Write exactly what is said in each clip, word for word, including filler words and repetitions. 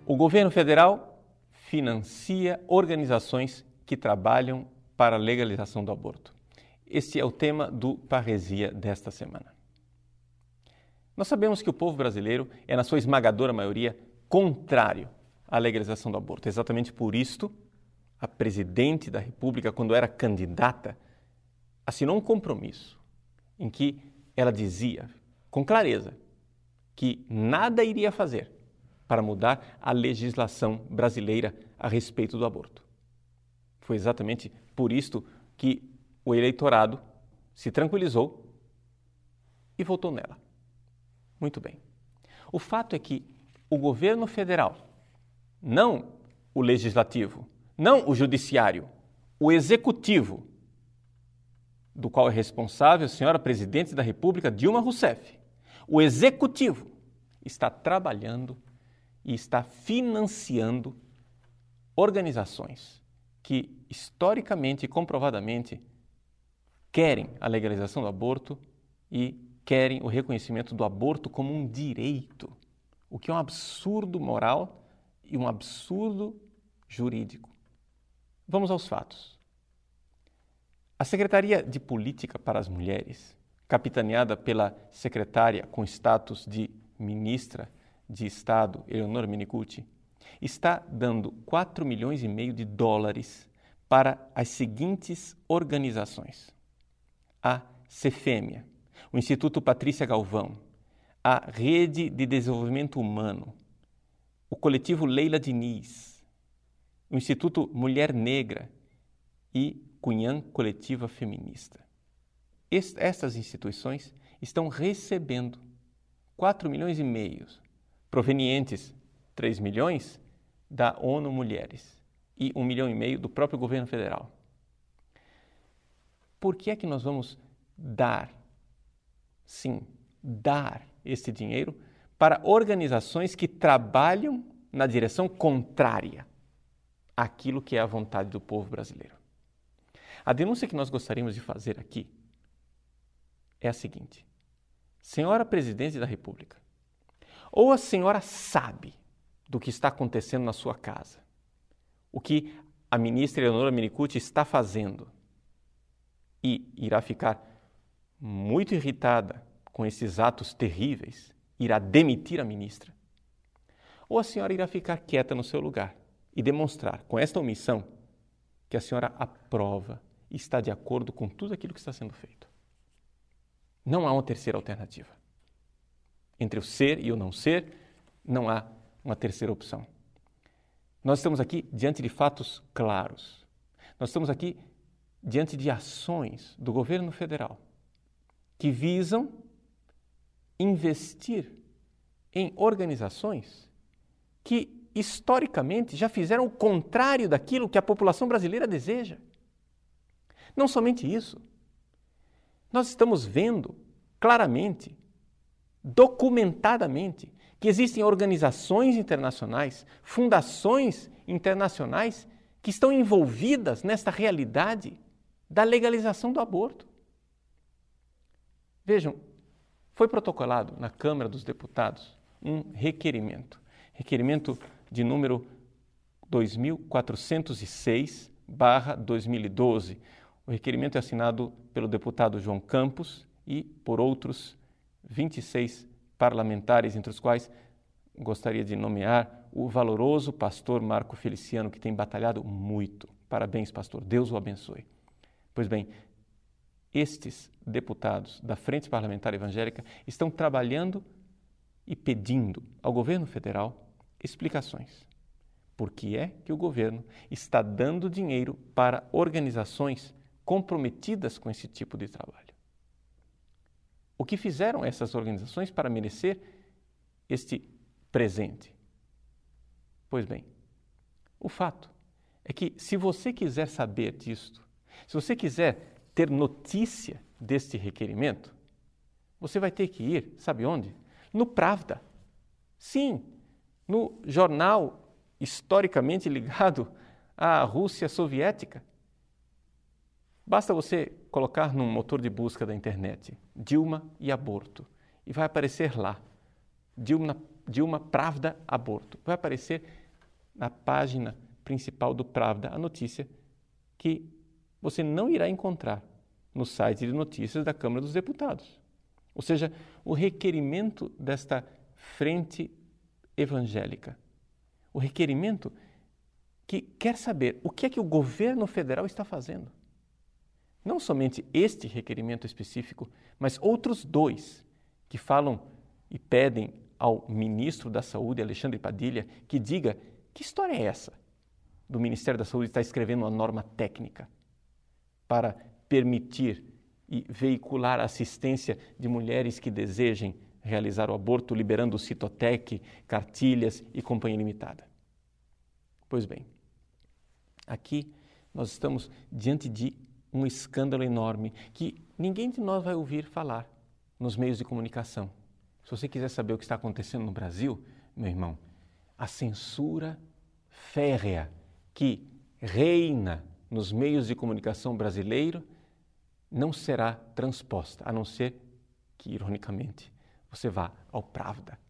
O governo federal financia organizações que trabalham para a legalização do aborto. Este é o tema do Parresia desta semana. Nós sabemos que o povo brasileiro é, na sua esmagadora maioria, contrário à legalização do aborto. Exatamente por isto, a presidente da República, quando era candidata, assinou um compromisso em que ela dizia, com clareza, que nada iria fazer para mudar a legislação brasileira a respeito do aborto. Foi exatamente por isto que o eleitorado se tranquilizou e votou nela. Muito bem. O fato é que o governo federal, não o legislativo, não o judiciário, o executivo, do qual é responsável a senhora presidente da República, Dilma Rousseff, o executivo está trabalhando e está financiando organizações que, historicamente e comprovadamente, querem a legalização do aborto e querem o reconhecimento do aborto como um direito, o que é um absurdo moral e um absurdo jurídico. Vamos aos fatos. A Secretaria de Política para as Mulheres, capitaneada pela secretária com status de ministra de Estado, Eleonora Menniccucci, está dando quatro milhões e meio de dólares para as seguintes organizações: a Cefêmea, o Instituto Patrícia Galvão, a Rede de Desenvolvimento Humano, o Coletivo Leila Diniz, o Instituto Mulher Negra e Cunhã Coletiva Feminista. Est- estas instituições estão recebendo quatro milhões e meio, provenientes três milhões da ONU Mulheres e um milhão e meio do próprio governo federal. Por que é que nós vamos dar, sim, dar esse dinheiro para organizações que trabalham na direção contrária àquilo que é a vontade do povo brasileiro? A denúncia que nós gostaríamos de fazer aqui é a seguinte: senhora presidente da República, ou a senhora sabe do que está acontecendo na sua casa, o que a ministra Eleonora Menniccucci está fazendo, e irá ficar muito irritada com esses atos terríveis, irá demitir a ministra, ou a senhora irá ficar quieta no seu lugar e demonstrar com esta omissão que a senhora aprova e está de acordo com tudo aquilo que está sendo feito. Não há uma terceira alternativa. Entre o ser e o não ser, não há uma terceira opção. Nós estamos aqui diante de fatos claros. Nós estamos aqui diante de ações do governo federal que visam investir em organizações que, historicamente, já fizeram o contrário daquilo que a população brasileira deseja. Não somente isso, nós estamos vendo claramente, documentadamente, que existem organizações internacionais, fundações internacionais que estão envolvidas nesta realidade da legalização do aborto. Vejam, foi protocolado na Câmara dos Deputados um requerimento, requerimento de número dois mil quatrocentos e seis barra dois mil e doze. O requerimento é assinado pelo deputado João Campos e por outros vinte e seis parlamentares, entre os quais gostaria de nomear o valoroso pastor Marco Feliciano, que tem batalhado muito. Parabéns, pastor. Deus o abençoe. Pois bem, estes deputados da Frente Parlamentar Evangélica estão trabalhando e pedindo ao governo federal explicações. Por que é que o governo está dando dinheiro para organizações comprometidas com esse tipo de trabalho? O que fizeram essas organizações para merecer este presente? Pois bem, o fato é que, se você quiser saber disto, se você quiser ter notícia deste requerimento, você vai ter que ir, sabe onde? No Pravda. Sim, no jornal historicamente ligado à Rússia soviética. Basta você colocar num motor de busca da internet Dilma e aborto e vai aparecer lá Dilma, Dilma Pravda Aborto. Vai aparecer na página principal do Pravda a notícia que você não irá encontrar no site de notícias da Câmara dos Deputados. Ou seja, o requerimento desta frente evangélica, o requerimento que quer saber o que é que o governo federal está fazendo. Não somente este requerimento específico, mas outros dois que falam e pedem ao ministro da Saúde, Alexandre Padilha, que diga que história é essa do Ministério da Saúde estar escrevendo uma norma técnica para permitir e veicular a assistência de mulheres que desejem realizar o aborto, liberando o Citotec, cartilhas e companhia limitada. Pois bem, aqui nós estamos diante de um escândalo enorme que ninguém de nós vai ouvir falar nos meios de comunicação. Se você quiser saber o que está acontecendo no Brasil, meu irmão, a censura férrea que reina nos meios de comunicação brasileiro não será transposta, a não ser que, ironicamente, você vá ao Pravda.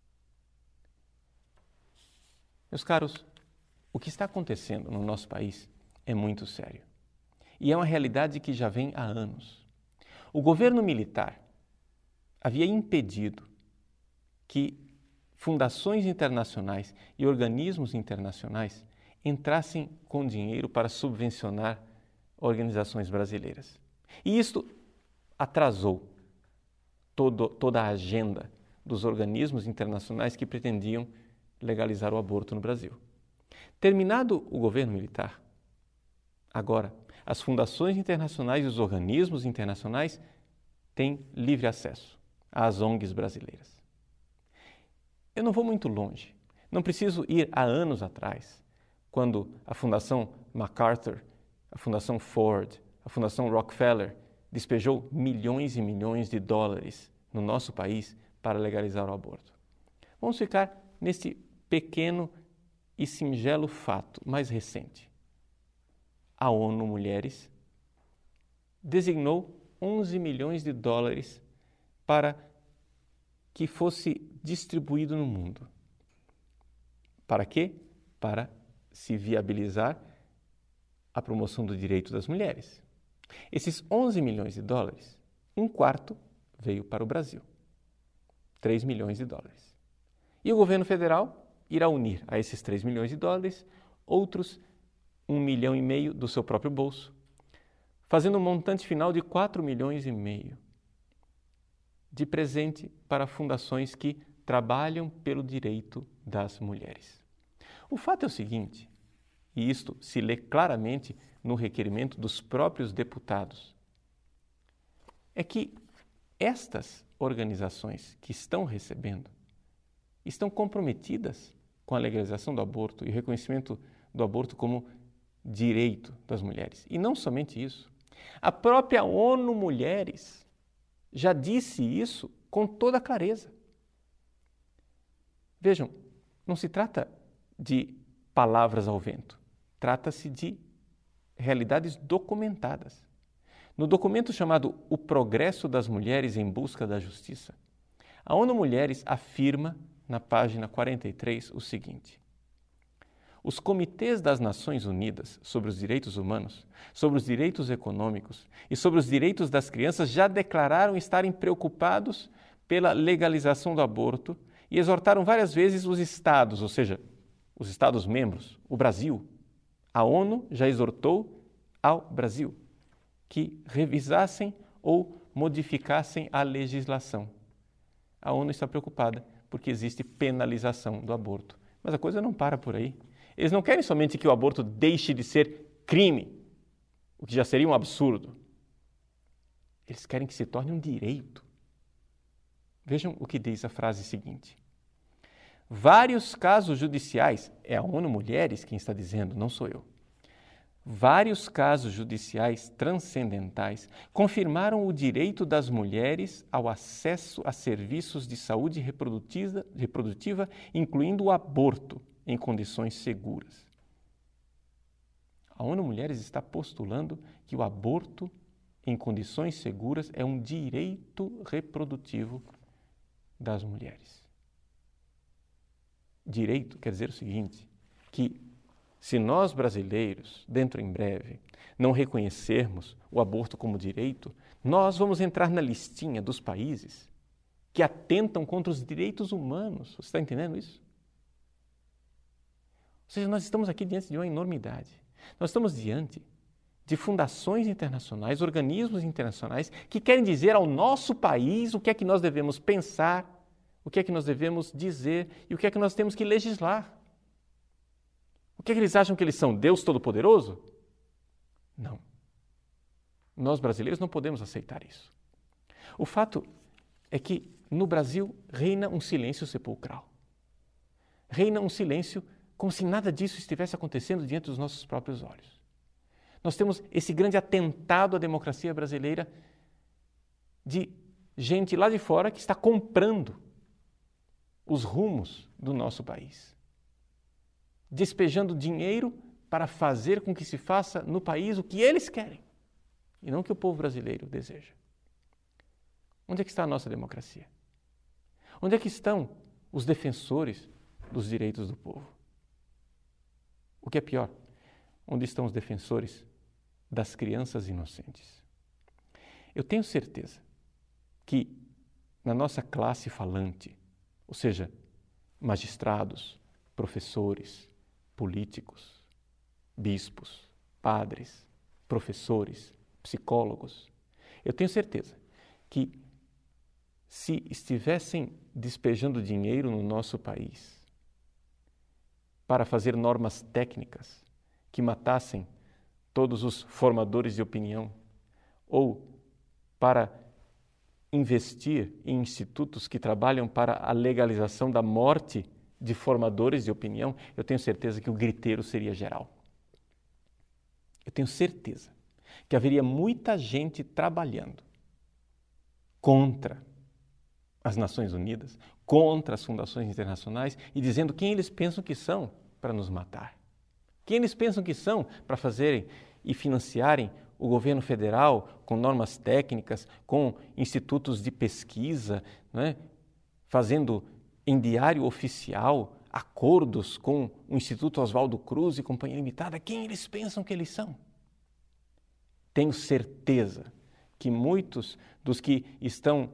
Meus caros, o que está acontecendo no nosso país é muito sério. E é uma realidade que já vem há anos. O governo militar havia impedido que fundações internacionais e organismos internacionais entrassem com dinheiro para subvencionar organizações brasileiras. E isto atrasou todo, toda a agenda dos organismos internacionais que pretendiam legalizar o aborto no Brasil. Terminado o governo militar, agora as fundações internacionais e os organismos internacionais têm livre acesso às O N Gs brasileiras. Eu não vou muito longe, não preciso ir há anos atrás, quando a Fundação MacArthur, a Fundação Ford, a Fundação Rockefeller despejou milhões e milhões de dólares no nosso país para legalizar o aborto. Vamos ficar neste pequeno e singelo fato mais recente. A ONU Mulheres designou onze milhões de dólares para que fosse distribuído no mundo. Para quê? Para se viabilizar a promoção do direito das mulheres. Esses onze milhões de dólares, um quarto veio para o Brasil, três milhões de dólares. E o governo federal irá unir a esses três milhões de dólares outros um milhão e meio do seu próprio bolso, fazendo um montante final de quatro milhões e meio de presente para fundações que trabalham pelo direito das mulheres. O fato é o seguinte, e isto se lê claramente no requerimento dos próprios deputados, é que estas organizações que estão recebendo estão comprometidas com a legalização do aborto e o reconhecimento do aborto como direito das mulheres. E não somente isso. A própria ONU Mulheres já disse isso com toda clareza. Vejam, não se trata de palavras ao vento. Trata-se de realidades documentadas. No documento chamado O Progresso das Mulheres em Busca da Justiça, a ONU Mulheres afirma, na página quarenta e três, o seguinte: os comitês das Nações Unidas sobre os Direitos Humanos, sobre os direitos econômicos e sobre os direitos das crianças já declararam estarem preocupados pela legalização do aborto e exortaram várias vezes os Estados, ou seja, os Estados-membros, o Brasil. A ONU já exortou ao Brasil que revisassem ou modificassem a legislação. A ONU está preocupada porque existe penalização do aborto. Mas a coisa não para por aí. Eles não querem somente que o aborto deixe de ser crime, o que já seria um absurdo. Eles querem que se torne um direito. Vejam o que diz a frase seguinte. Vários casos judiciais, é a ONU Mulheres quem está dizendo, não sou eu. Vários casos judiciais transcendentais confirmaram o direito das mulheres ao acesso a serviços de saúde reprodutiva, reprodutiva, incluindo o aborto, em condições seguras. A ONU Mulheres está postulando que o aborto em condições seguras é um direito reprodutivo das mulheres. direito quer dizer o seguinte, que se nós brasileiros, dentro em breve, não reconhecermos o aborto como direito, nós vamos entrar na listinha dos países que atentam contra os direitos humanos. Você está entendendo isso? Ou seja, nós estamos aqui diante de uma enormidade. Nós estamos diante de fundações internacionais, organismos internacionais que querem dizer ao nosso país o que é que nós devemos pensar, o que é que nós devemos dizer e o que é que nós temos que legislar. O que é que eles acham que eles são? Deus Todo-Poderoso? Não. Nós brasileiros não podemos aceitar isso. O fato é que no Brasil reina um silêncio sepulcral. Reina um silêncio como se nada disso estivesse acontecendo diante dos nossos próprios olhos. Nós temos esse grande atentado à democracia brasileira de gente lá de fora que está comprando os rumos do nosso país, despejando dinheiro para fazer com que se faça no país o que eles querem e não o que o povo brasileiro deseja. Onde é que está a nossa democracia? Onde é que estão os defensores dos direitos do povo? O que é pior, onde estão os defensores das crianças inocentes? Eu tenho certeza que na nossa classe falante, ou seja, magistrados, professores, políticos, bispos, padres, professores, psicólogos, eu tenho certeza que se estivessem despejando dinheiro no nosso país para fazer normas técnicas que matassem todos os formadores de opinião ou para investir em institutos que trabalham para a legalização da morte de formadores de opinião, eu tenho certeza que o griteiro seria geral. Eu tenho certeza que haveria muita gente trabalhando contra as Nações Unidas, contra as fundações internacionais e dizendo quem eles pensam que são para nos matar. Quem eles pensam que são para fazerem e financiarem o governo federal com normas técnicas, com institutos de pesquisa, né, fazendo em diário oficial acordos com o Instituto Oswaldo Cruz e Companhia Limitada. Quem eles pensam que eles são? Tenho certeza que muitos dos que estão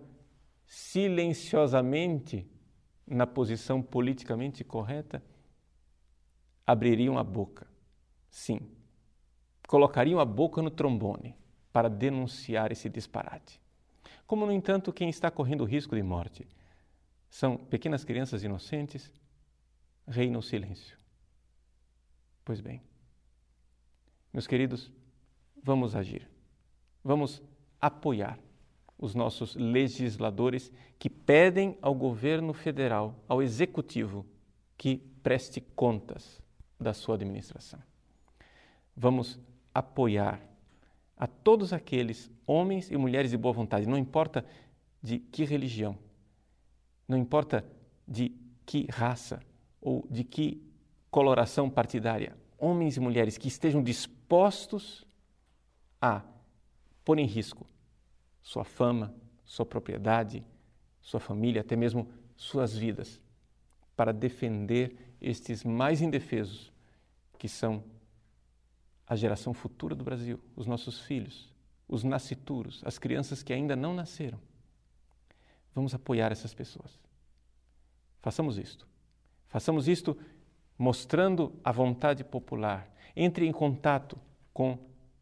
silenciosamente na posição politicamente correta abririam a boca, sim, colocariam a boca no trombone para denunciar esse disparate. Como, no entanto, quem está correndo risco de morte são pequenas crianças inocentes, reina o silêncio. Pois bem, meus queridos, vamos agir, vamos apoiar os nossos legisladores que pedem ao governo federal, ao executivo, que preste contas da sua administração. Vamos apoiar a todos aqueles homens e mulheres de boa vontade, não importa de que religião, não importa de que raça ou de que coloração partidária, homens e mulheres que estejam dispostos a pôr em risco sua fama, sua propriedade, sua família, até mesmo suas vidas, para defender estes mais indefesos, que são a geração futura do Brasil, os nossos filhos, os nascituros, as crianças que ainda não nasceram. Vamos apoiar essas pessoas. Façamos isto. Façamos isto mostrando a vontade popular. Entre em contato com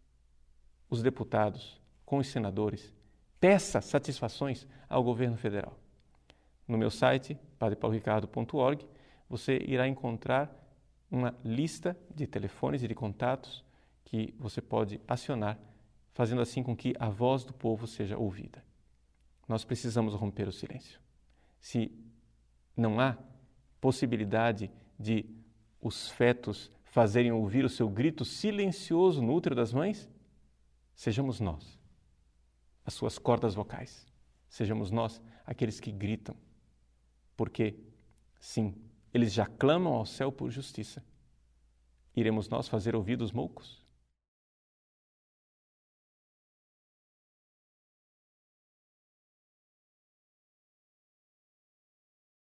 os deputados, com os senadores. Peça satisfações ao governo federal. No meu site, padre paulo ricardo ponto org, você irá encontrar uma lista de telefones e de contatos que você pode acionar, fazendo assim com que a voz do povo seja ouvida. Nós precisamos romper o silêncio. Se não há possibilidade de os fetos fazerem ouvir o seu grito silencioso no útero das mães, sejamos nós as suas cordas vocais. Sejamos nós aqueles que gritam, porque, sim, eles já clamam ao céu por justiça. Iremos nós fazer ouvir os moucos?